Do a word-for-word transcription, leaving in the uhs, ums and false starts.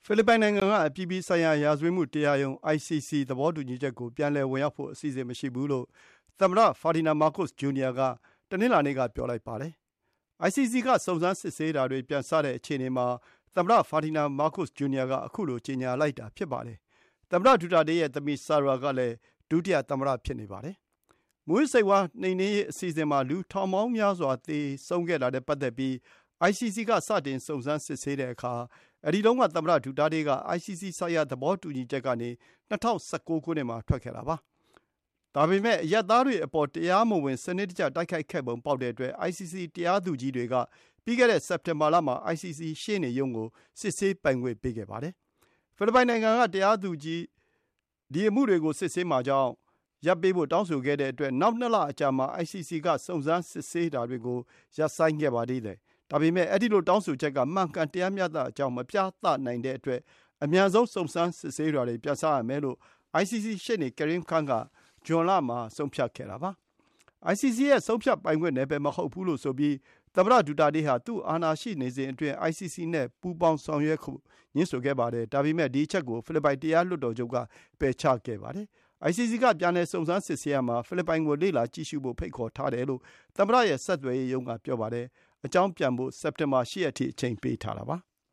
ဖိလစ်ပိုင်နိုင်ငံကအပြည်ပြည်ဆိုင်ရာရာဇဝတ်မှုတရားရုံး အိုင် စီ စီ သဘောတူညီချက်ကိုပြန်လည်ဝင်ရောက်ဖို့အစီအစဉ်မရှိဘူးလို့သမ္မတ Ferdinand Marcos ဂျူနီယာ ကတနင်္လာနေ့ကပြောလိုက်ပါတယ်။ အိုင် စီ စီ ကစုံစမ်းစစ်ဆေးတာတွေပြန်စတဲ့အခြေအနေမှာသမ္မတ Ferdinand Marcos ဂျူနီယာ ကအခုလိုကြေညာလိုက်တာဖြစ်ပါတယ်။ သမ္မတဒူတာတေးရဲ့သမီး Sara ကလည်းဒုတိယသမ္မတဖြစ်နေပါတယ်။ မူးယစ်ဆေးဝါးနှိမ်နင်းရေးအစီအစဉ်မှာလူထောင်ပေါင်းများစွာသေဆုံးခဲ့တာနဲ့ပတ်သက်ပြီး အိုင် စီ စီ ကစတင်စုံစမ်းစစ်ဆေးတဲ့အခါအဲဒီတုန်းကသမ္မတဒူတာတေးက အိုင် စီ စီ ဆိုင်ရာသဘောတူညီချက်ကနေ ၂၀၁၉ ခုနှစ်မှာထွက်ခဲ့တာပါ။ ဒါပေမဲ့အရပ်သားတွေအပေါ်တရားမဝင်စနစ်တကျတိုက်ခိုက်ခဲ့ပုံပေါက်တဲ့အတွက် အိုင် စီ စီ တရားသူကြီးတွေက ပြီးခဲ့တဲ့စက်တင်ဘာလမှာ အိုင် စီ စီ ရှေ့နေရုံးကိုစစ်ဆေးပိုင်ခွင့်ပေးခဲ့ပါတယ်။ ဖိလစ်ပိုင်နိုင်ငံကတရားသူကြီး ဒီအမှုတွေကိုစစ်ဆေးမှာကြောင့်ရပ်ပေးဖို့တောင်းဆိုခဲ့တဲ့အတွက်နောက်နှစ်လအကြာမှာ အိုင် စီ စီ ကစုံစမ်းစစ်ဆေးတာတွေကိုရပ်ဆိုင်းခဲ့ပါသေးတယ်။ ဒါပေမဲ့အဲဒီလိုတောင်းဆိုချက်ကမှန်ကန်တရားမျှတကြောင်းမပြသနိုင်တဲ့အတွက်အမြန်ဆုံးစုံစမ်းစစ်ဆေးတာတွေပြန်စရမယ်လို့ အိုင် စီ စီ ရှေ့နေ Karim Khan ကဇွန်လမှာဆုံးဖြတ်ခဲ့တာပါ။ အိုင် စီ စီ ရဲ့ ဆုံးဖြတ်ပိုင်ခွင့်နယ်ပယ်မဟုတ်ဘူးလို့ဆိုပြီးသမ္မတဒူတာတေးဟာသူ့အာဏာရှိနေစဉ်အတွင်း အိုင် စီ စီ နဲ့ ပူးပေါင်းဆောင်ရွက်ဖို့ငြင်းဆိုခဲ့ပါတယ်။ ဒါပေမဲ့ဒီအချက်ကိုဖိလစ်ပိုင်တရားလွှတ်တော်ချုပ်ကပယ်ချခဲ့ပါတယ်။ အိုင် စီ စီ ကပြန်လည်စုံစမ်းစစ်ဆေးရာမှာဖိလစ်ပိုင်ကိုလေ့လာကြည့်ရှုဖို့ဖိတ်ခေါ်ထားတယ်လို့သမ္မတရဲ့ဆက်သွယ်ရေးရုံးကပြောပါတယ်။ အကြောင်းပြန်ဖို့စက်တင်ဘာ ၈ ရက်အထိအချိန်ပေးထားတာပါ